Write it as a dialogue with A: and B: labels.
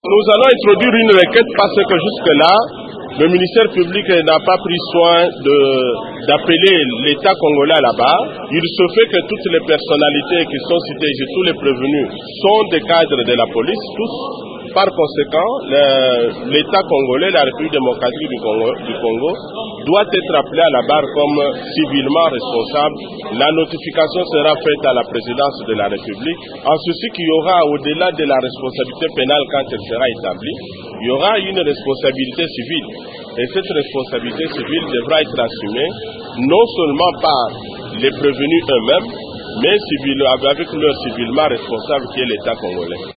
A: Nous allons introduire une requête parce que jusque-là, le ministère public n'a pas pris soin d'appeler l'État congolais à la barre. Il se fait que toutes les personnalités qui sont citées ici, tous les prévenus, sont des cadres de la police, tous. Par conséquent, l'État congolais, la République démocratique du Congo, doit être appelé à la barre comme civilement responsable. La notification sera faite à la présidence de la République, en ceci qu'il y aura, au-delà de la responsabilité pénale quand elle sera établie, il y aura une responsabilité civile. Et cette responsabilité civile devra être assumée non seulement par les prévenus eux-mêmes, mais avec leur civilement responsable qui est l'État congolais.